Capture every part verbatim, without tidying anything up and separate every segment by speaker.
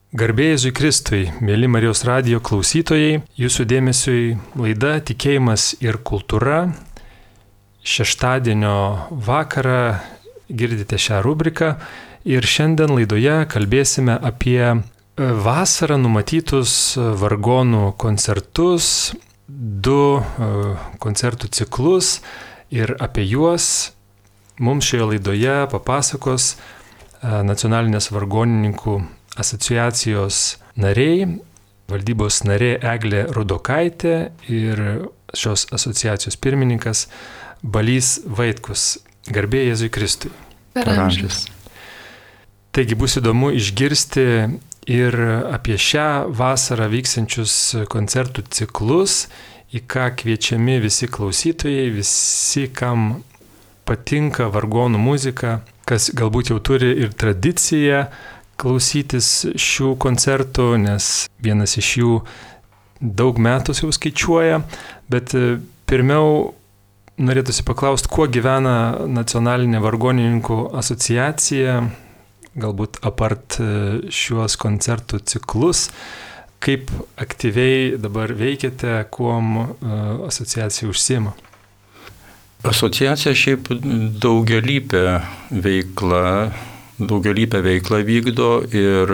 Speaker 1: Garbė Jėzui Kristui, mėly Marijos radijo klausytojai, jūsų dėmesiui laida Tikėjimas ir kultūra. Šeštadienio vakarą girdite šią rubriką ir šiandien laidoje kalbėsime apie vasarą numatytus vargonų koncertus, du koncertų ciklus ir apie juos mums šioje laidoje papasakos Nacionalinės vargonininkų asociacijos nariai, valdybos narė Eglė Rudokaitė ir šios asociacijos pirmininkas Balys Vaitkus. Garbė Jėzui Kristui.
Speaker 2: Per amžius.
Speaker 1: Taigi bus įdomu išgirsti ir apie šią vasarą vyksiančius koncertų ciklus, į ką kviečiami visi klausytojai, visi, kam patinka vargonų muzika, kas galbūt jau turi ir tradiciją klausytis šių koncertų, nes vienas iš jų daug metų jau skaičiuoja, bet pirmiau norėtųsi paklausti, kuo gyvena Nacionalinė vargonininkų asociacija, galbūt apart šiuos koncertų ciklus, kaip aktyviai dabar veikiate, kuom asociacija užsiima.
Speaker 2: Asociacija šiaip daugialypė veikla, daugialypę veiklą vykdo ir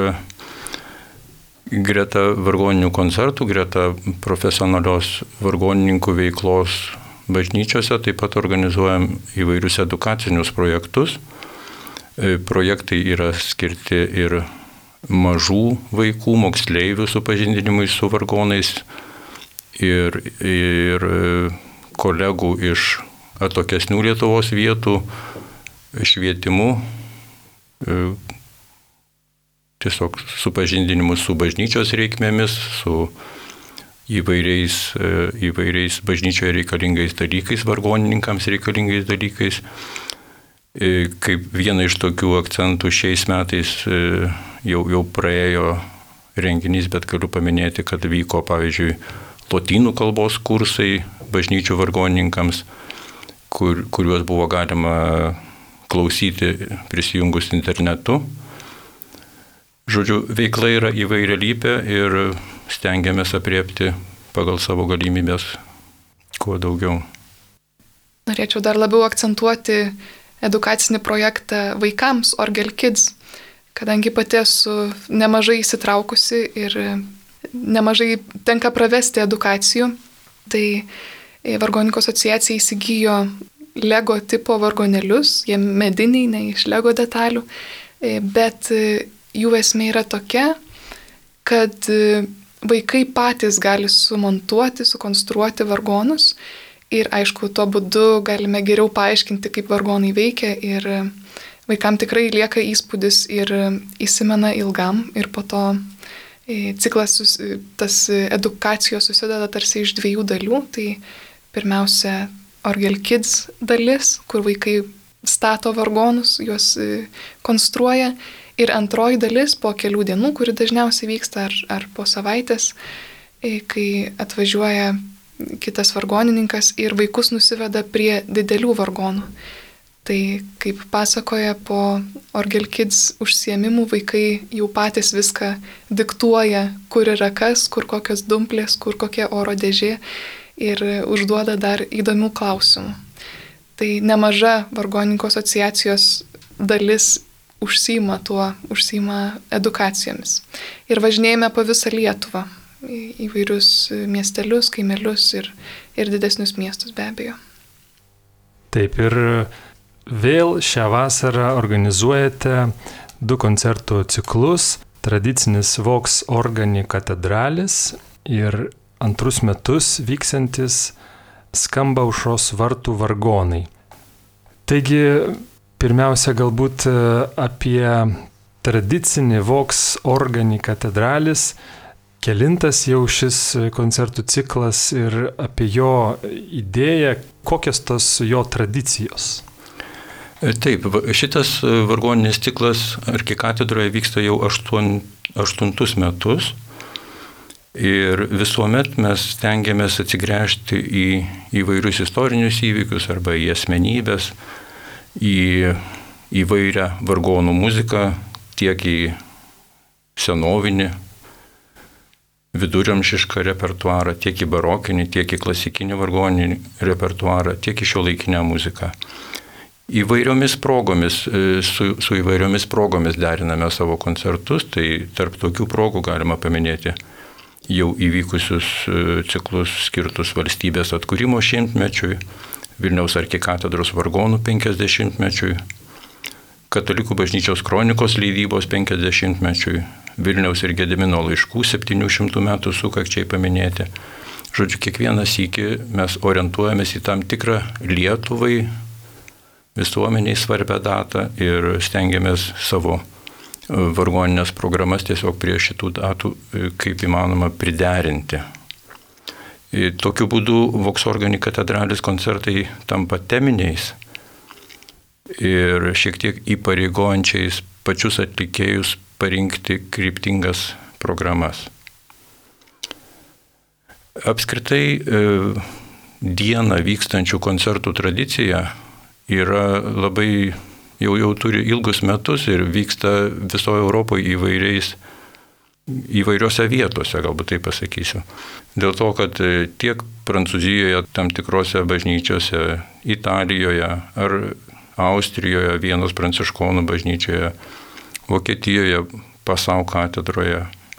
Speaker 2: greta vargoninių koncertų, greta profesionalios vargonininkų veiklos bažnyčiose taip pat organizuojam įvairius edukacinius projektus. Projektai yra skirti ir mažų vaikų, moksleivių supažindinimui su vargonais ir, ir kolegų iš atokesnių Lietuvos vietų švietimu, tiesiog supažindinimus su bažnyčios reikmėmis, su įvairiais, įvairiais bažnyčioje reikalingais dalykais, vargonininkams reikalingais dalykais. Kaip viena iš tokių akcentų šiais metais jau, jau praėjo renginys, bet galiu paminėti, kad vyko, pavyzdžiui, lotynų kalbos kursai bažnyčių vargonininkams, kur, kuriuos buvo galima klausyti prisijungus internetu. Žodžiu, veikla yra įvairialypė ir stengiamės apriepti pagal savo galimybės kuo daugiau.
Speaker 3: Norėčiau dar labiau akcentuoti edukacinį projektą vaikams Orgel Kids, kadangi pati esu nemažai įsitraukusi ir nemažai tenka pravesti edukacijų, tai Vargonininkų asociacija įsigijo Lego tipo vargonėlius, jie mediniai, ne iš Lego detalių, bet jų esmė yra tokia, kad vaikai patys gali sumontuoti, sukonstruoti vargonus ir aišku, tuo būdu galime geriau paaiškinti, kaip vargonai veikia ir vaikam tikrai lieka įspūdis ir įsimena ilgam ir po to ciklas, tas edukacijos susideda tarsi iš dviejų dalių, tai pirmiausia Orgel Kids dalis, kur vaikai stato vargonus, juos konstruoja. Ir antroji dalis po kelių dienų, kuri dažniausiai vyksta ar, ar po savaitės, kai atvažiuoja kitas vargonininkas ir vaikus nusiveda prie didelių vargonų. Tai kaip pasakoja, po Orgel Kids užsiėmimų vaikai jau patys viską diktuoja, kur yra kas, kur kokios dumplės, kur kokia oro dėžė. Ir užduoda dar įdomių klausimų. Tai nemaža vargonininkų asociacijos dalis užsiima tuo, užsiima edukacijomis. Ir važinėjame po visą Lietuvą, įvairius miestelius, kaimelius ir, ir didesnius miestus be abejo.
Speaker 1: Taip, ir vėl šią vasarą organizuojate du koncertų ciklus, tradicinis Vox Organi katedralis ir antrus metus vyksiantis Skamba aušros vartų vargonai. Taigi, pirmiausia, galbūt apie tradicinį Vox Organi katedralis, kelintas jau šis koncertų ciklas ir apie jo idėją, kokios tos jo tradicijos.
Speaker 2: Taip, šitas vargoninis ciklas arkikatedroje vyksta jau aštuon, aštuntus metus. Ir visuomet mes stengiamės atsigręžti į įvairius istorinius įvykius arba į asmenybės, į įvairią vargonų muziką, tiek į senovinį, viduramžišką repertuarą, tiek į barokinį, tiek į klasikinį vargoninį repertuarą, tiek į šiuolaikinę muziką. Įvairiomis progomis, su, su įvairiomis progomis deriname savo koncertus, tai tarp tokių progų galima paminėti jau įvykusius ciklus skirtus valstybės atkūrimo šimtmečiui, Vilniaus arkikatedros vargonų penkiasdešimtmečiui, Katalikų bažnyčios kronikos leidybos penkiasdešimtmečiui, Vilniaus ir Gedimino laiškų septynių šimtų metų sukakčiai paminėti. Žodžiu, kiekvieną sykį mes orientuojamės į tam tikrą Lietuvai, visuomeniai svarbią datą ir stengiamės savo vargoninės programas tiesiog prie šitų datų kaip įmanoma priderinti. Tokiu būdu Vox Organi katedralis koncertai tampa teminiais ir šiek tiek įpareigojančiais pačius atlikėjus parinkti kryptingas programas. Apskritai dieną vykstančių koncertų tradicija yra labai, jau, jau turi ilgus metus ir vyksta visoje Europoje įvairiais, įvairiose vietose, galbūt taip pasakysiu. Dėl to, kad tiek Prancūzijoje, tam tikrose bažnyčiose, Italijoje ar Austrijoje, Vienos pranciškonų bažnyčioje, Vokietijoje, Passau katedroje,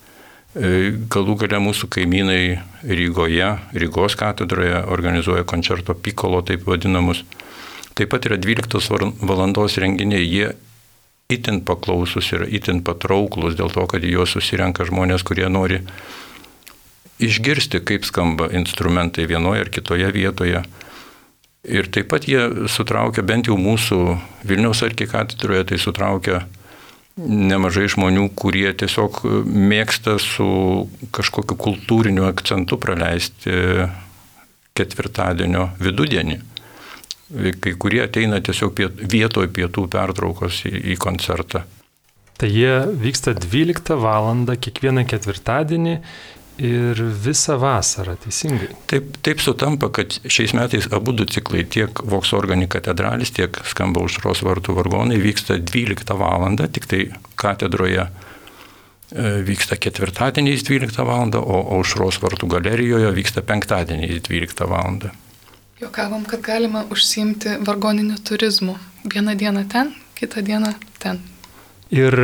Speaker 2: galų gale mūsų kaimynai Rygoje, Rygos katedroje organizuoja koncerto pikolo, taip vadinamus. Taip pat yra dvyliktos valandos renginiai, jie itin paklausus ir itin patrauklus dėl to, kad juos susirenka žmonės, kurie nori išgirsti, kaip skamba instrumentai vienoje ar kitoje vietoje. Ir taip pat jie sutraukia, bent jau mūsų Vilniaus arkikatedroje, tai sutraukia nemažai žmonių, kurie tiesiog mėgsta su kažkokiu kultūriniu akcentu praleisti ketvirtadienio vidudienį. Kai kurie ateina tiesiog vietoj pietų pertraukos į, į koncertą.
Speaker 1: Tai jie vyksta dvyliktą valandą kiekvieną ketvirtadienį ir visą vasarą, teisingai?
Speaker 2: Taip, taip sutampa, kad šiais metais abu du ciklai, tiek Vox Organi katedralis, tiek Skamba aušros vartų vargonai, vyksta dvyliktą valandą, tik tai katedroje vyksta ketvirtadieniais dvyliktą valandą, o aušros vartų galerijoje vyksta penktadieniais dvyliktą valandą.
Speaker 3: Juokavom, kad galima užsiimti vargoniniu turizmu. Vieną dieną ten, kitą dieną ten.
Speaker 1: Ir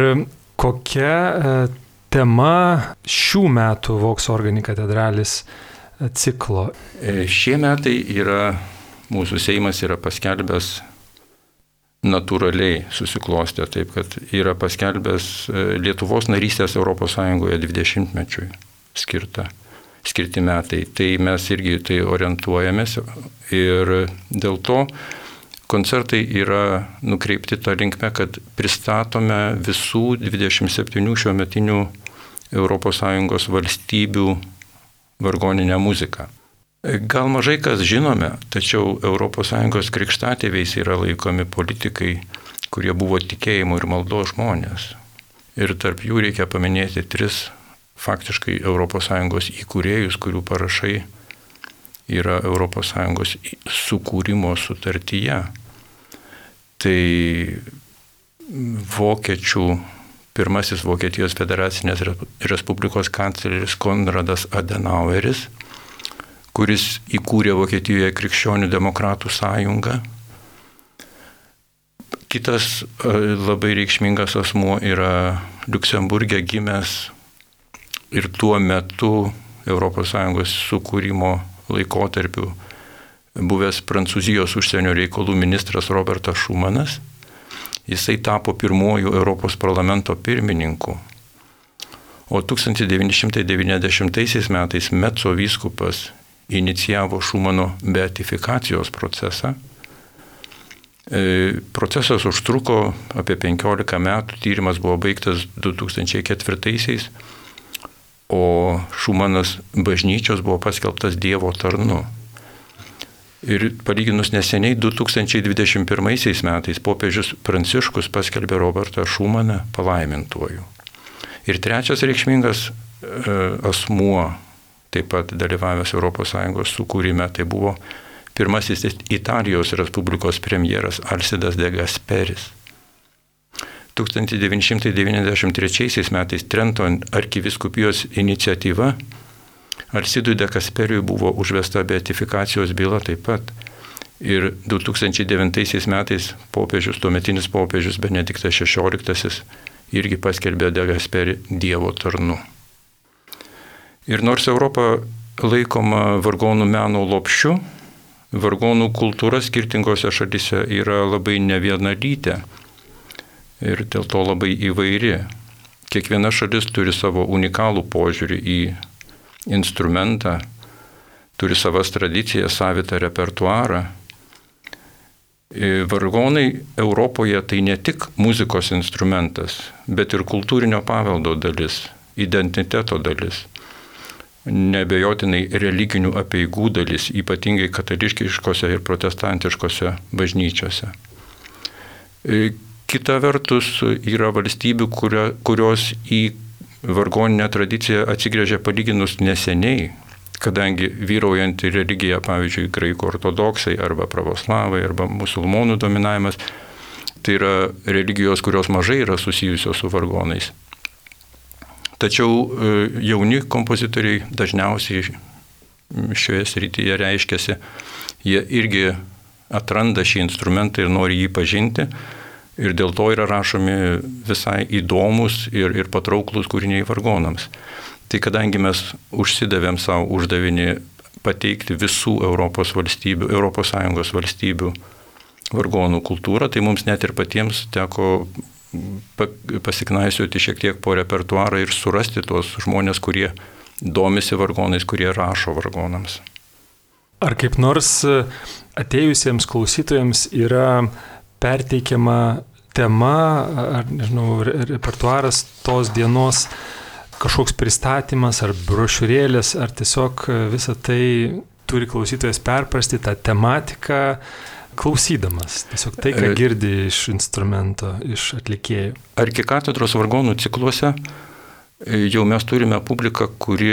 Speaker 1: kokia tema šių metų Vox Organi katedralis ciklo?
Speaker 2: Šie metai yra, mūsų Seimas yra paskelbęs natūraliai susiklostę, taip kad yra paskelbęs Lietuvos narystės Europos Sąjungoje dvidešimtmečiui skirta. skirti metai. Tai mes irgi tai orientuojamės ir dėl to koncertai yra nukreipti tą linkmę, kad pristatome visų dvidešimt septynių šiuometinių Europos Sąjungos valstybių vargoninę muziką. Gal mažai kas žinome, tačiau Europos Sąjungos krikštatėviais yra laikomi politikai, kurie buvo tikėjimo ir maldos žmonės. Ir tarp jų reikia paminėti tris faktiškai Europos Sąjungos įkūrėjus, kurių parašai yra Europos Sąjungos sukūrimo sutartyje. Tai vokiečių, pirmasis Vokietijos federacinės respublikos kancleris Konradas Adenaueris, kuris įkūrė Vokietijoje krikščionių demokratų sąjungą. Kitas labai reikšmingas asmuo yra Liuksemburge gimęs ir tuo metu Europos Sąjungos sukūrimo laikotarpiu buvęs Prancūzijos užsienio reikalų ministras Robertas Šumanas. Jisai tapo pirmuoju Europos parlamento pirmininku. O tūkstantis devyni šimtai devyniasdešimtaisiais metais Metso vyskupas inicijavo Šumano beatifikacijos procesą. Procesas užtruko apie penkiolika metų, tyrimas buvo baigtas du tūkstančiai ketvirtaisiais, o Šumanas bažnyčios buvo paskelbtas Dievo tarnu. Ir palyginus neseniai, du tūkstančiai dvidešimt pirmaisiais metais popiežius Pranciškus paskelbė Robertą Šumaną palaimintuoju. Ir trečias reikšmingas asmuo, taip pat dalyvavęs Europos Sąjungos sukūrime, tai buvo pirmasis Italijos Respublikos premjeras Alcidas de Gasperis. tūkstantis devyni šimtai devyniasdešimt trečiaisiais metais Trento arkivyskupijos iniciatyva Alsidui de Kasperiui buvo užvesta beatifikacijos byla taip pat. Ir du tūkstančiai devintaisiais metais popiežius, tuometinis popiežius Benediktas šešioliktasis irgi paskelbė de Gasperi Dievo tarnu. Ir nors Europa laikoma vargonų meno lopšiu, vargonų kultūra skirtingose šalyse yra labai nevienalytė ir dėl to labai įvairi. Kiekviena šalis turi savo unikalų požiūrį į instrumentą, turi savas tradicijas, savitą repertuarą. Vargonai Europoje tai ne tik muzikos instrumentas, bet ir kultūrinio paveldo dalis, identiteto dalis, neabejotinai religinių apeigų dalis, ypatingai katalikiškose ir protestantiškose bažnyčiose. Kita vertus yra valstybių, kurios į vargoninę tradiciją atsigręžė palyginus neseniai, kadangi vyraujanti religija, pavyzdžiui, graikų ortodoksai arba pravoslavai arba musulmonų dominavimas, tai yra religijos, kurios mažai yra susijusios su vargonais. Tačiau jauni kompozitoriai dažniausiai šioje srityje reiškiasi, jie irgi atranda šį instrumentą ir nori jį pažinti ir dėl to yra rašomi visai įdomus ir, ir patrauklus kūriniai vargonams. Tai kadangi mes užsidavėm savo uždavinį pateikti visų Europos valstybių, Europos Sąjungos valstybių vargonų kultūrą, tai mums net ir patiems teko pasiknaisioti šiek tiek po repertuarą ir surasti tos žmonės, kurie domisi vargonais, kurie rašo vargonams.
Speaker 1: Ar kaip nors atėjusiems klausytojams yra perteikiama tema, ar nežinau, repertuaras tos dienos, kažkoks pristatymas ar brošiūrėlės, ar tiesiog visą tai turi klausytojas perprasti tą tematiką klausydamas, tiesiog tai, ką girdi iš instrumento, iš atlikėjų.
Speaker 2: Arkikatedros vargonų cikluose jau mes turime publiką, kuri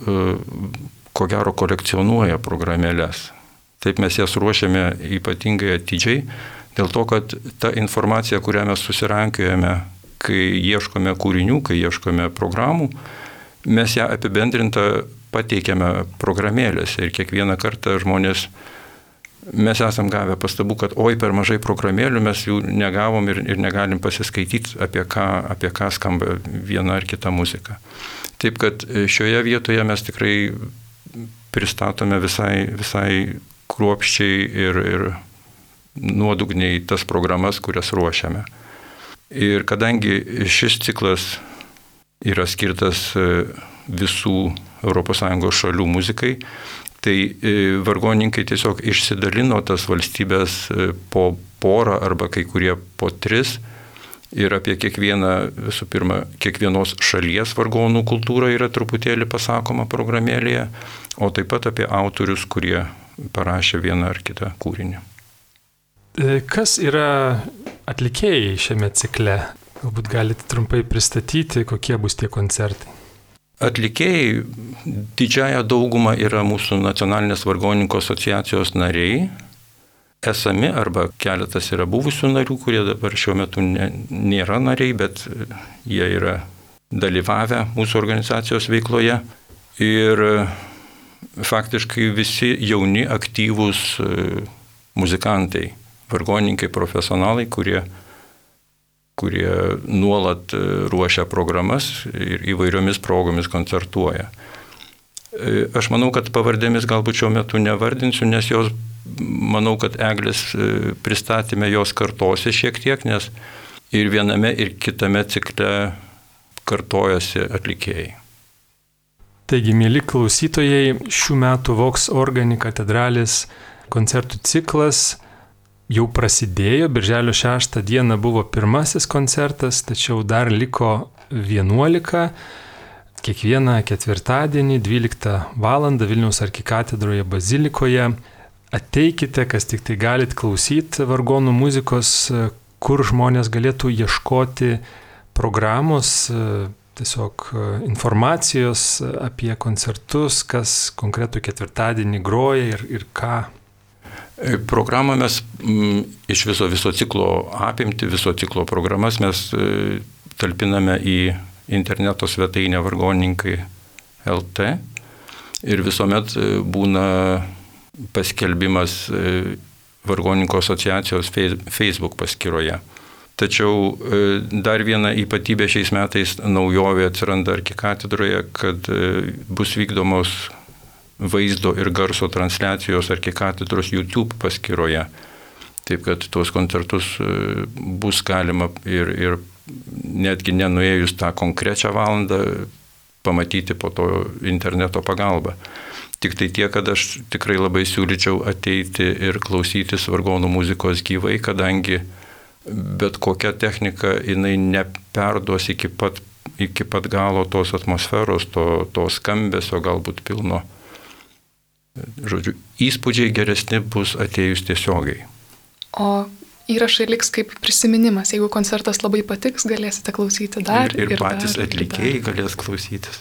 Speaker 2: ko gero kolekcionuoja programėlės. Taip mes jas ruošiame ypatingai atidžiai, dėl to, kad ta informacija, kurią mes susirankiojame, kai ieškome kūrinių, kai ieškome programų, mes ją apibendrintą pateikiame programėlėse ir kiekvieną kartą žmonės, mes esam gavę pastabų, kad oi, per mažai programėlių mes jų negavom ir, ir negalim pasiskaityti, apie ką, apie ką skamba viena ar kita muzika. Taip, kad šioje vietoje mes tikrai pristatome visai, visai kruopščiai ir, ir nuodugniai tas programas, kurias ruošiame. Ir kadangi šis ciklas yra skirtas visų Europos Sąjungos šalių muzikai, tai vargonininkai tiesiog išsidalino tas valstybės po porą arba kai kurie po tris ir apie kiekvieną, visų pirma, kiekvienos šalies vargonų kultūrą yra truputėlį pasakoma programėlėje, o taip pat apie autorius, kurie parašė vieną ar kitą kūrinį.
Speaker 1: Kas yra atlikėjai šiame cikle? Galbūt galite trumpai pristatyti, kokie bus tie koncertai.
Speaker 2: Atlikėjai didžiąją daugumą yra mūsų Nacionalinės vargonininkų asociacijos nariai, esami arba keletas yra buvusių narių, kurie dabar šiuo metu ne, nėra nariai, bet jie yra dalyvavę mūsų organizacijos veikloje. Ir faktiškai visi jauni, aktyvūs muzikantai, vargonininkai, profesionalai, kurie, kurie nuolat ruošia programas ir įvairiomis progomis koncertuoja. Aš manau, kad pavardėmis galbūt šiuo metu nevardinsiu, nes jos, manau, kad Eglės pristatymė jos kartosi šiek tiek, nes ir viename, ir kitame cikle kartojasi atlikėjai.
Speaker 1: Taigi, mieli klausytojai, šių metų Vox Organi katedralės koncertų ciklas jau prasidėjo, birželio šeštą dieną buvo pirmasis koncertas, tačiau dar liko vienuolika. Kiekvieną ketvirtadienį dvyliktą valandą Vilniaus arkikatedroje bazilikoje. Ateikite, kas tik tai galit klausyti vargonų muzikos, kur žmonės galėtų ieškoti programos, tiesiog informacijos apie koncertus, kas konkretų ketvirtadienį groja ir, ir ką.
Speaker 2: Programą mes m, iš viso viso ciklo apimti, viso ciklo programas mes e, talpiname į interneto svetainę vargonininkai taškas el tė ir visuomet e, būna paskelbimas e, Vargonininkų asociacijos Facebook paskyroje. Tačiau e, dar viena ypatybė šiais metais naujovė atsiranda arkikatedroje, kad e, bus vykdomos vaizdo ir garso transliacijos arkikatedros YouTube paskyroje. Taip kad tuos koncertus bus galima ir, ir netgi nenuėjus tą konkrečią valandą pamatyti po to interneto pagalba. Tik tai tiek, kad aš tikrai labai siūlyčiau ateiti ir klausytis vargonų muzikos gyvai, kadangi bet kokia technika jinai neperduos iki pat, iki pat galo tos atmosferos, to, to skambesio galbūt pilno. Žodžiu, įspūdžiai geresni bus atėjus tiesiogiai.
Speaker 3: O įrašai liks kaip prisiminimas. Jeigu koncertas labai patiks, galėsite klausyti dar.
Speaker 2: Ir, ir,
Speaker 3: ir
Speaker 2: patys
Speaker 3: dar,
Speaker 2: atlikėjai
Speaker 3: ir dar.
Speaker 2: galės klausytis.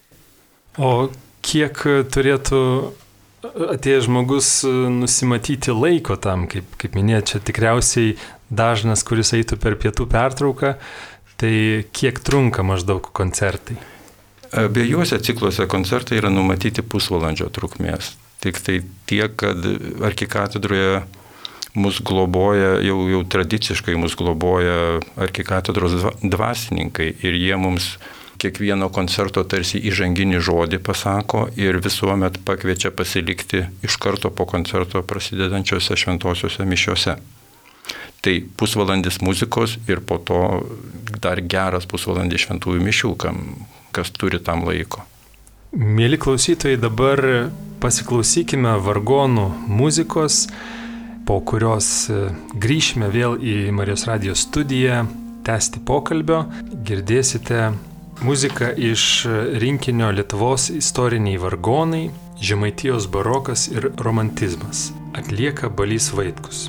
Speaker 1: O kiek turėtų atėjęs žmogus nusimatyti laiko tam, kaip, kaip minėjau, čia tikriausiai dažnas, kuris eitų per pietų pertrauką, tai kiek trunka maždaug koncertai?
Speaker 2: Abiejuose cikluose koncertai yra numatyti pusvalandžio trukmės. Tik tai tiek, kad arkikatedroje mus globoja, jau, jau tradiciškai mus globoja arkikatedros dvasininkai ir jie mums kiekvieno koncerto tarsi įžanginį žodį pasako ir visuomet pakviečia pasilikti iš karto po koncerto prasidedančiose šventosiuose mišiuose. Tai pusvalandis muzikos ir po to dar geras pusvalandis šventųjų mišių, kam, kas turi tam laiko.
Speaker 1: Mėly klausytojai, dabar pasiklausykime vargonų muzikos, po kurios grįšime vėl į Marijos radijos studiją, tęsti pokalbio, girdėsite muziką iš rinkinio Lietuvos istoriniai vargonai, Žemaitijos barokas ir romantizmas. Atlieka Balys Vaitkus.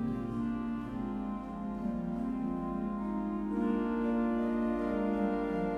Speaker 4: Thank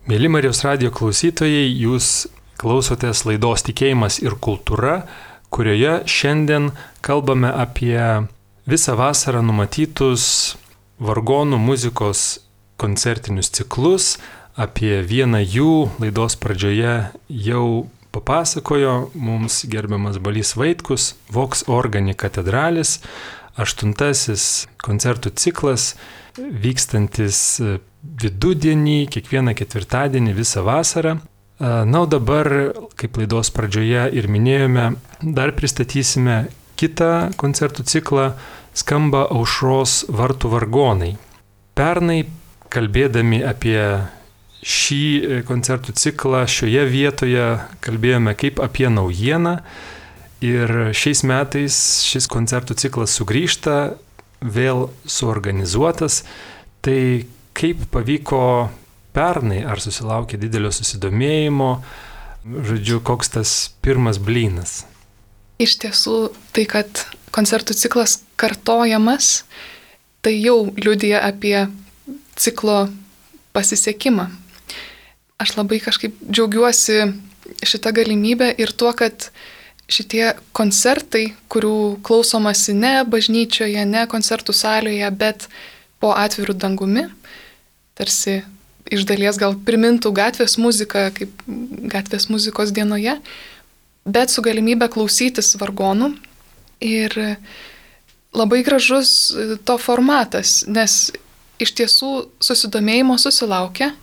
Speaker 1: Mėly Marijos radijo klausytojai, jūs klausotės laidos Tikėjimas ir kultūra, kurioje šiandien kalbame apie visą vasarą numatytus vargonų muzikos koncertinius ciklus. Apie vieną jų laidos pradžioje jau papasakojo mums gerbiamas Balys Vaitkus, Vox Organi Katedralis, aštuntasis koncertų ciklas, vykstantis vidudienį, kiekvieną ketvirtadienį visą vasarą. Na, o dabar, kaip laidos pradžioje ir minėjome, dar pristatysime kitą koncertų ciklą Skamba aušros vartų vargonai. Pernai, kalbėdami apie šį koncertų ciklą, šioje vietoje kalbėjome kaip apie naujieną ir šiais metais šis koncertų ciklas sugrįžta, vėl suorganizuotas. Tai kaip pavyko pernai, ar susilaukė didelio susidomėjimo, žodžiu, koks tas pirmas blynas?
Speaker 3: Iš tiesų, tai, kad koncertų ciklas kartojamas, tai jau liudija apie ciklo pasisekimą. Aš labai kažkaip džiaugiuosi šitą galimybę ir tuo, kad šitie koncertai, kurių klausomasi ne bažnyčioje, ne koncertų salėje, bet po atvirų dangumi, tarsi iš dalies gal primintų gatvės muziką, kaip gatvės muzikos dienoje, bet su galimybė klausytis vargonų. Ir labai gražus to formatas, nes iš tiesų susidomėjimo susilaukia.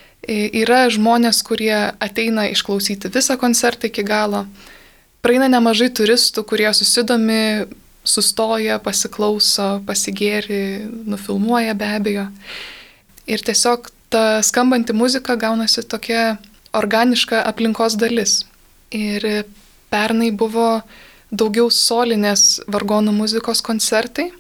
Speaker 3: Yra žmonės, kurie ateina išklausyti visą koncertą iki galo. Praeina nemažai turistų, kurie susidomi, sustoja, pasiklauso, pasigėri, nufilmuoja be abejo. Ir tiesiog ta skambanti muzika gaunasi tokia organiška aplinkos dalis. Ir pernai buvo daugiau solinės vargonų muzikos koncertai,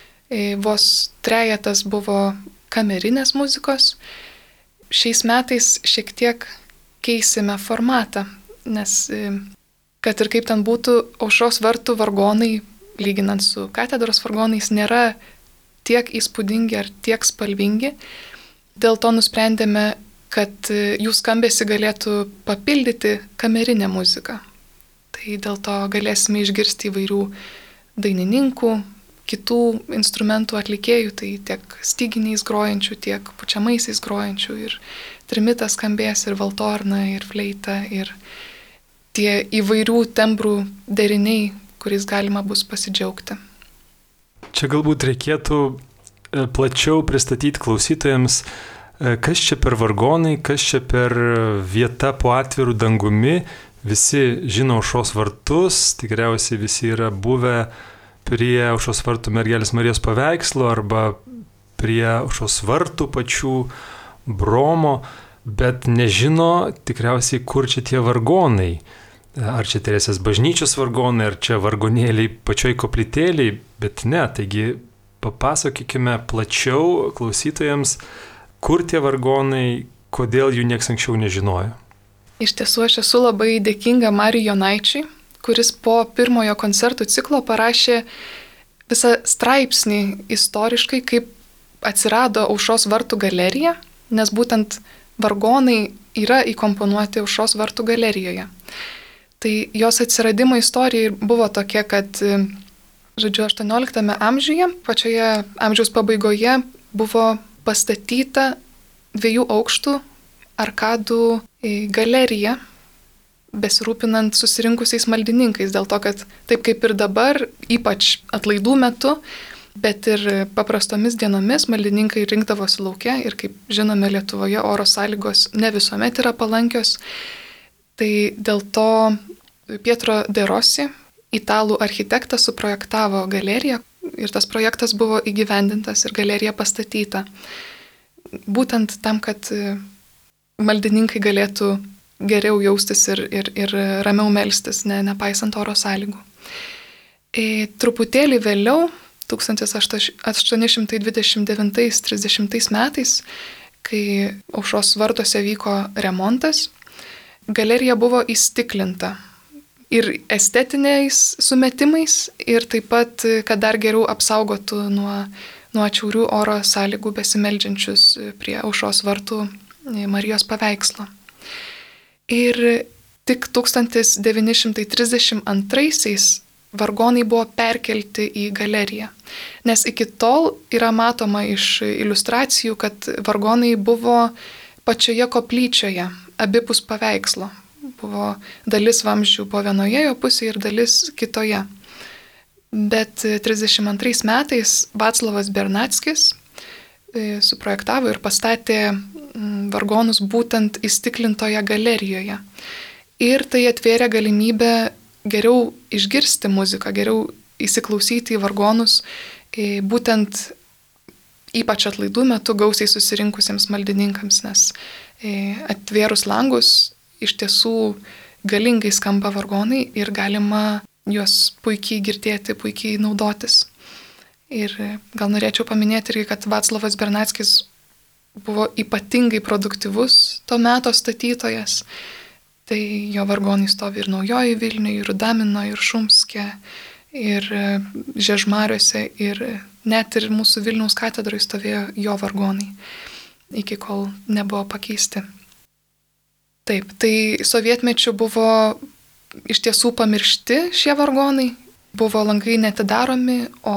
Speaker 3: vos trejetas buvo kamerinės muzikos. Šiais metais šiek tiek keisime formatą, nes kad ir kaip ten būtų, aušros vartų vargonai, lyginant su katedros vargonais, nėra tiek įspūdingi ar tiek spalvingi. Dėl to nusprendėme, kad jų skambesį galėtų papildyti kamerinę muziką. Tai dėl to galėsime išgirsti įvairių dainininkų, kitų instrumentų atlikėjų, tai tiek styginiais grojančių, tiek pučiamaisiais grojančių, ir trimitas skambės, ir valtorna, ir fleita, ir tie įvairių tembrų deriniai, kuriais galima bus pasidžiaugti.
Speaker 1: Čia galbūt reikėtų plačiau pristatyti klausytojams, kas čia per vargonai, kas čia per vieta po atvirų dangumi. Visi žino aušros vartus, tikriausiai visi yra buvę prie aušros vartų mergelės Marijos paveikslo arba prie aušros vartų pačių Bromo, bet nežino tikriausiai, kur čia tie vargonai. Ar čia Teresės bažnyčios vargonai, ar čia vargonėliai pačioj koplytėliai, bet ne, taigi papasakykime plačiau klausytojams, kur tie vargonai, kodėl jų nieks anksčiau nežinojo.
Speaker 3: Iš tiesų, aš esu labai dėkinga Mariui Jonaičiui, kuris po pirmojo koncertų ciklo parašė visą straipsnį istoriškai, kaip atsirado aušros vartų galerija, nes būtent vargonai yra įkomponuoti aušros vartų galerijoje. Tai jos atsiradimo istorija buvo tokia, kad, žodžiu, aštuonioliktame amžiuje, pačioje amžiaus pabaigoje buvo pastatyta dviejų aukštų arkadų galerija, besirūpinant susirinkusiais maldininkais, dėl to, kad taip kaip ir dabar, ypač atlaidų metu, bet ir paprastomis dienomis maldininkai rinkdavosi lauke ir, kaip žinome, Lietuvoje oro sąlygos ne visuomet yra palankios. Tai dėl to Pietro de Rossi, italų architektas, suprojektavo galeriją ir tas projektas buvo įgyvendintas ir galerija pastatyta. Būtent tam, kad maldininkai galėtų geriau jaustis ir, ir, ir ramiau melstis, ne, nepaisant oro sąlygų. E, truputėlį vėliau, tūkstantis aštuoni šimtai dvidešimt devintais trisdešimtais metais, kai aušros vartuose vyko remontas, galerija buvo įstiklinta ir estetiniais sumetimais, ir taip pat, kad dar geriau apsaugotų nuo, nuo atšiaurių oro sąlygų besimeldžiančius prie aušros vartų Marijos paveikslo. Ir tik tūkstantis devyni šimtai trisdešimt antraisiais vargonai buvo perkelti į galeriją. Nes iki tol yra matoma iš iliustracijų, kad vargonai buvo pačioje koplyčioje, abipus paveikslo. Buvo dalis vamzdžių po vienoje jo pusėje ir dalis kitoje. Bet trisdešimt antrais metais Vaclavas Bernackis suprojektavo ir pastatė vargonus būtent įstiklintoje galerijoje. Ir tai atvėrė galimybę geriau išgirsti muziką, geriau įsiklausyti į vargonus, būtent ypač atlaidų metu gausiai susirinkusiems maldininkams, nes atvėrus langus iš tiesų galingai skamba vargonai ir galima juos puikiai girdėti, puikiai naudotis. Ir gal norėčiau paminėti irgi, kad Vaclavas Bernackis buvo ypatingai produktyvus to meto statytojas. Tai jo vargonai stovi ir Naujoji Vilniuje, ir Rudamino, ir Šumske, ir Žiežmariuose, ir net ir mūsų Vilniaus katedroje stovėjo jo vargonai, iki kol nebuvo pakeisti. Taip, tai sovietmečiu buvo iš tiesų pamiršti šie vargonai, buvo langai netidaromi, o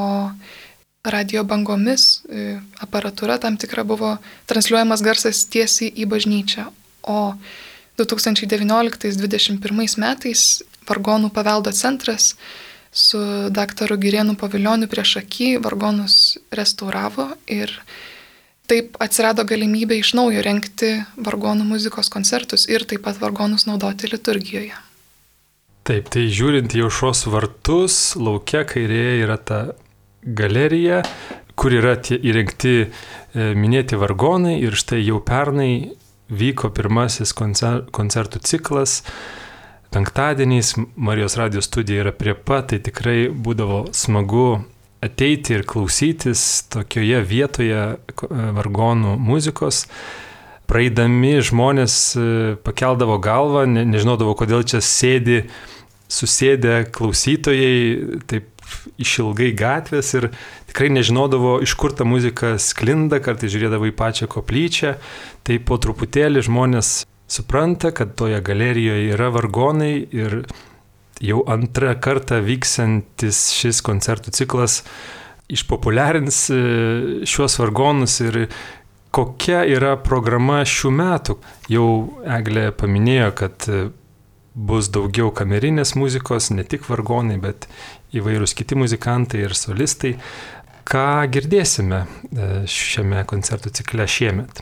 Speaker 3: radio bangomis aparatūra tam tikra buvo transliuojamas garsas tiesiai į bažnyčią, o du tūkstančiai devynioliktais dvidešimt pirmais metais Vargonų paveldo centras su daktaru Girėnu Povilioniu priešaky vargonus restauravo ir taip atsirado galimybė iš naujo rengti vargonų muzikos koncertus ir taip pat vargonus naudoti liturgijoje.
Speaker 1: Taip, tai žiūrint į aušros vartus, lauke kairėje yra ta galerija, kur yra tie įrengti e, minėti vargonai ir štai jau pernai vyko pirmasis koncer- koncertų ciklas. Penktadieniais Marijos radijos studija yra prie pat, tai tikrai būdavo smagu ateiti ir klausytis tokioje vietoje vargonų muzikos. Praeidami žmonės pakeldavo galvą, ne, nežinodavo, kodėl čia sėdi, susėdę klausytojai, taip išilgai gatvės ir tikrai nežinodavo, iš kur ta muzika sklinda, kartais žiūrėdavo į pačią koplyčią, tai po truputėlį žmonės supranta, kad toje galerijoje yra vargonai ir jau antrą kartą vyksantis šis koncertų ciklas išpopuliarins šiuos vargonus ir kokia yra programa šių metų. Jau Eglė paminėjo, kad bus daugiau kamerinės muzikos, ne tik vargonai, bet įvairūs kiti muzikantai ir solistai. Ką girdėsime šiame koncertų cikle šiemet?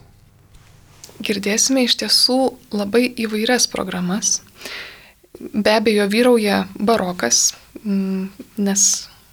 Speaker 3: Girdėsime iš tiesų labai įvairias programas. Be abejo, vyrauja barokas, nes,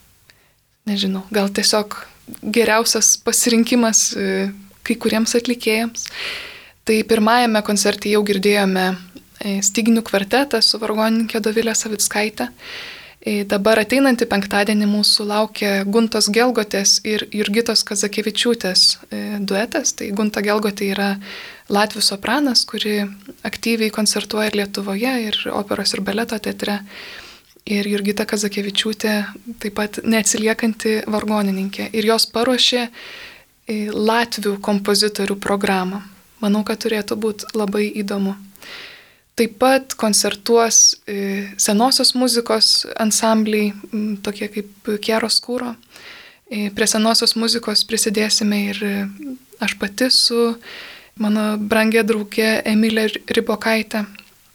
Speaker 3: nežinau, gal tiesiog geriausias pasirinkimas kai kuriems atlikėjams. Tai pirmajame koncerte jau girdėjome styginių kvartetą su vargonininkė Dovilė Savickaitė. Dabar ateinantį penktadienį mūsų laukia Guntos Gelgotės ir Jurgitos Kazakevičiūtės duetas. Tai Gunta Gelgotė yra latvių sopranas, kuri aktyviai koncertuoja ir Lietuvoje, ir operos ir baleto teatre. Ir Jurgita Kazakevičiūtė taip pat neatsiliekanti vargonininkė. Ir jos paruošė latvių kompozitorių programą. Manau, kad turėtų būti labai įdomu. Taip pat koncertuos senosios muzikos ansambliai, tokie kaip Chiaroscuro. Prie senosios muzikos prisidėsime ir aš pati su mano brangia draugė Emilė Ribokaitė.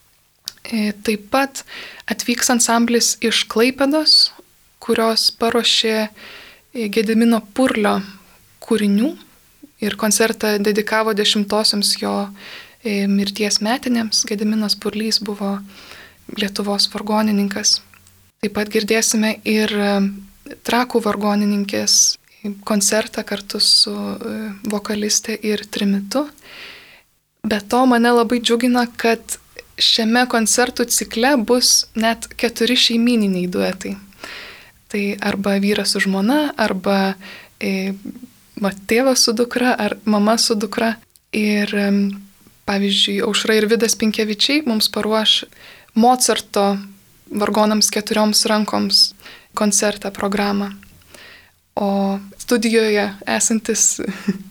Speaker 3: Taip pat atvyks ansamblis iš Klaipėdos, kurios paruošė Gedimino Purlio kūrinių ir koncertą dedikavo dešimtosioms jo mirties metinėms. Gediminas Purlys buvo Lietuvos vargonininkas. Taip pat girdėsime ir Trakų vargonininkės koncertą kartu su vokaliste ir trimitu. Be to mane labai džiugina, kad šiame koncertų cikle bus net keturi šeimyniniai duetai. Tai arba vyras su žmona, arba e, va, tėvas su dukra, ar mama su dukra. Ir pavyzdžiui, Aušra ir Vidas Pinkevičiai mums paruoš Mocarto vargonams keturioms rankoms koncertą programą. O studijoje esantis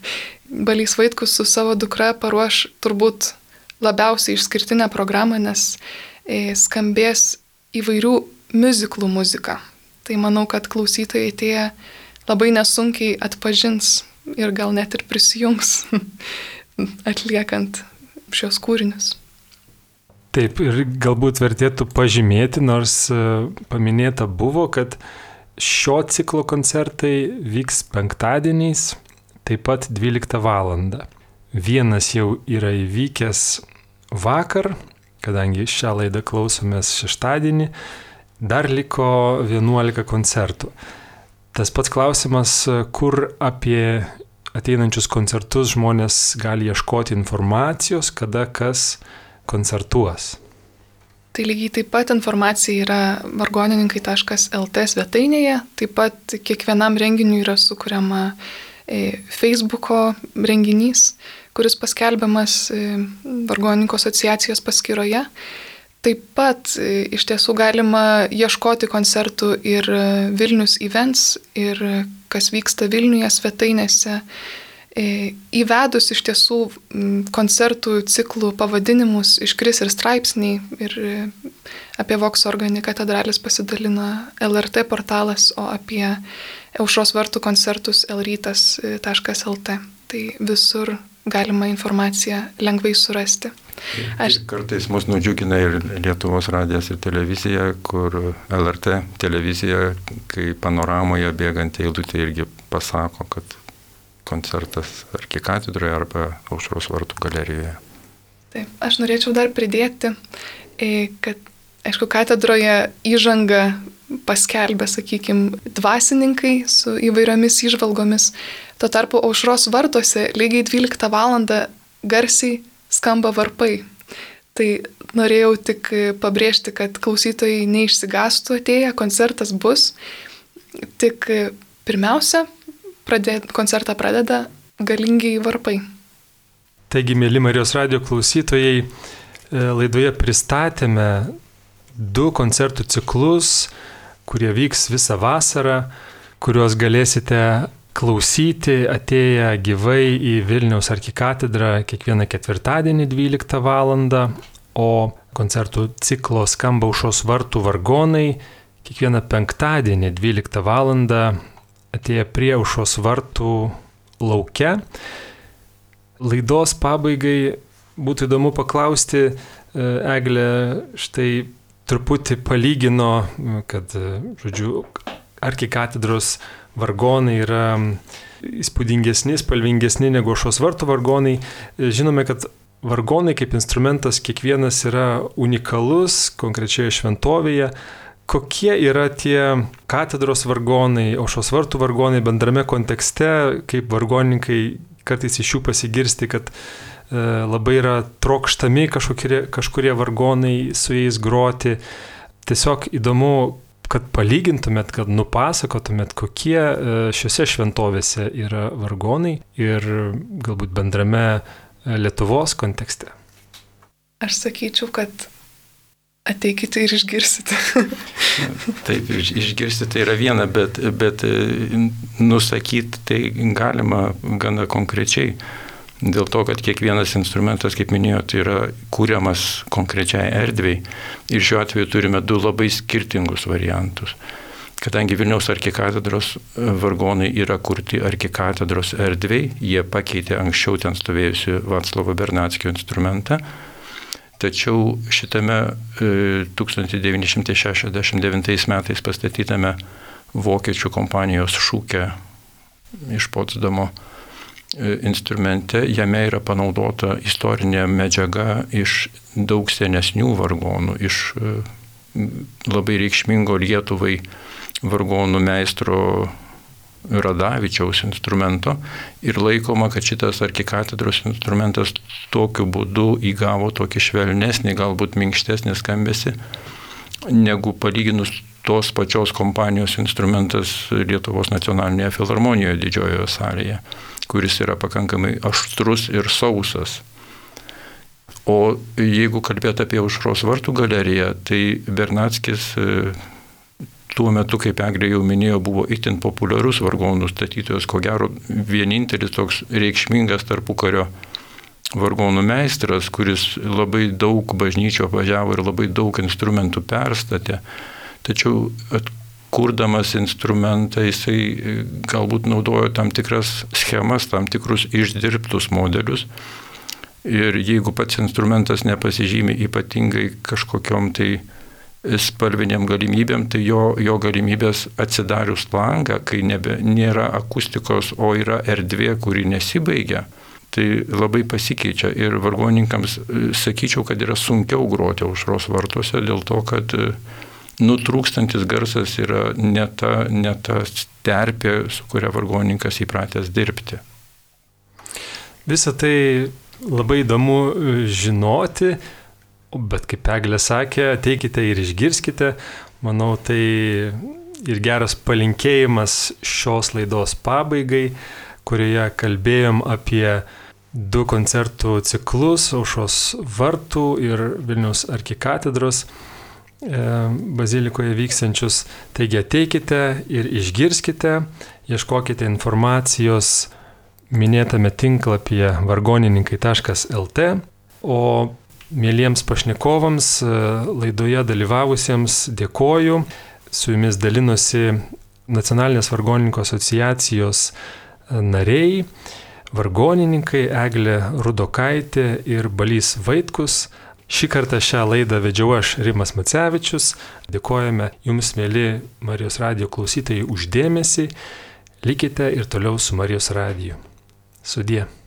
Speaker 3: Balys Vaitkus su savo dukra paruoš turbūt labiausiai išskirtinę programą, nes skambės įvairių miuziklų muzika. Tai manau, kad klausytojai tie labai nesunkiai atpažins ir gal net ir prisijungs atliekant šios kūrinius.
Speaker 1: Taip, ir galbūt vertėtų pažymėti, nors paminėta buvo, kad šio ciklo koncertai vyks penktadieniais, taip pat dvyliktą valandą. Vienas jau yra įvykęs vakar, kadangi šią laidą klausomės šeštadienį, dar liko vienuolika koncertų. Tas pats klausimas, kur apie ateinančius koncertus žmonės gali ieškoti informacijos, kada kas koncertuos.
Speaker 3: Tai lygiai taip pat informacija yra vargonininkai taškas el tė svetainėje, taip pat kiekvienam renginiui yra sukuriama Facebooko renginys, kuris paskelbiamas Vargonininkų asociacijos paskyroje. Taip pat iš tiesų galima ieškoti koncertų ir Vilnius Events, ir kas vyksta Vilniuje svetainėse. Įvedus iš tiesų koncertų ciklų pavadinimus iškris ir straipsniai, ir apie Vox Organi katedralės pasidalina el er tė portalas, o apie Aušros vartų koncertus el rytas taškas el tė. Tai visur galima informaciją lengvai surasti.
Speaker 2: Aš... Kartais mus nudžiugina ir Lietuvos radijas ir televizija, kur el er tė televizija, kai panoramoje bėgant eilutė irgi pasako, kad koncertas arkikatedroje arba Aušros vartų galerijoje.
Speaker 3: Taip, aš norėčiau dar pridėti, kad, aišku, katedroje įžangą paskelbė, sakykime, dvasininkai su įvairiomis įžvalgomis. Tuo tarpu Aušros vartuose lygiai dvyliktą valandą garsiai skamba varpai. Tai norėjau tik pabrėžti, kad klausytojai neišsigastų atėję, koncertas bus. Tik pirmiausia, Pradė, koncertą pradeda galingiai varpai.
Speaker 1: Taigi, mėly Marijos radijo klausytojai, laidoje pristatėme du koncertų ciklus, kurie vyks visą vasarą, kuriuos galėsite klausyti atėję gyvai į Vilniaus arkikatedrą kiekvieną ketvirtadienį dvyliktą valandą, o koncertų ciklo skamba Aušros vartų vargonai kiekvieną penktadienį dvyliktą valandą atėję prie Aušros vartų lauke. Laidos pabaigai būtų įdomu paklausti, Eglė štai truputį palygino, kad, žodžiu, arkikatedros vargonai yra įspūdingesni, spalvingesni negu Aušros vartų vargonai. Žinome, kad vargonai kaip instrumentas kiekvienas yra unikalus konkrečioje šventovėje. Kokie yra tie katedros vargonai, Aušros vartų vargonai bendrame kontekste, kaip vargonininkai kartais iš jų pasigirsti, kad e, labai yra trokštami kažkokie, kažkurie vargonai su jais groti. Tiesiog įdomu, kad palygintumėt, kad nupasakotumėt, kokie e, šiuose šventovėse yra vargonai ir galbūt bendrame Lietuvos kontekste.
Speaker 3: Aš sakyčiau, kad ateikite ir išgirsite.
Speaker 2: Taip, išgirsti tai yra viena, bet, bet nusakyti tai galima gana konkrečiai. Dėl to, kad kiekvienas instrumentas, kaip minėjote, yra kūriamas konkrečiai erdvei. Ir šiuo atveju turime du labai skirtingus variantus. Kadangi Vilniaus arkikatedros vargonai yra kurti arkikatedros erdvei, jie pakeitė anksčiau ten stovėjusi Vaclovo Bernackio instrumentą. Tačiau šitame tūkstantis devyni šimtai šešiasdešimt devintais metais pastatytame vokiečių kompanijos Šūke iš Potsdamo instrumente, jame yra panaudota istorinė medžiaga iš daug senesnių vargonų, iš labai reikšmingo Lietuvai vargonų meistro Radavičiaus instrumento ir laikoma, kad šitas arkikatedros instrumentas tokiu būdu įgavo tokį švelnesnį, galbūt minkštesnį skambesį, negu palyginus tos pačios kompanijos instrumentas Lietuvos nacionalinėje filharmonijoje didžiojoje salėje, kuris yra pakankamai aštrus ir sausas. O jeigu kalbėt apie Aušros vartų galeriją, tai Bernackis tuo metu, kaip Eglė jau minėjo, buvo itin populiarus vargonų statytojas, ko gero vienintelis toks reikšmingas tarpukario vargonų meistras, kuris labai daug bažnyčių apvažiavo ir labai daug instrumentų perstatė. Tačiau kurdamas instrumentą jisai galbūt naudojo tam tikras schemas, tam tikrus išdirbtus modelius. Ir jeigu pats instrumentas nepasižymi ypatingai kažkokiom tai spalviniam galimybėm, tai jo, jo galimybės atsidarius langą, kai nebe, nėra akustikos, o yra erdvė, kuri nesibaigia, tai labai pasikeičia. Ir vargonininkams sakyčiau, kad yra sunkiau groti aušros vartuose dėl to, kad nutrūkstantis garsas yra ne ta, ne ta terpė, su kuria vargonininkas įpratęs dirbti.
Speaker 1: Visą tai labai įdomu žinoti, bet kaip Eglė sakė, ateikite ir išgirskite. Manau, tai ir geras palinkėjimas šios laidos pabaigai, kurioje kalbėjom apie du koncertų ciklus Aušros vartų ir Vilniaus arkikatedros bazilikoje vyksiančius. Taigi ateikite ir išgirskite, ieškokite informacijos minėtame tinklapyje vargonininkai taškas el te, o mieliems pašnekovams laidoje dalyvavusiems dėkoju. Su jumis dalinosi Nacionalinės vargonininkų asociacijos nariai, vargonininkai Eglė Rudokaitė ir Balys Vaitkus. Šį kartą šią laidą vedžiau aš, Rimas Macevičius. Dėkojame jums, mieli Marijos radijo klausytojai, už dėmesį. Likite ir toliau su Marijos radiju. Sudie.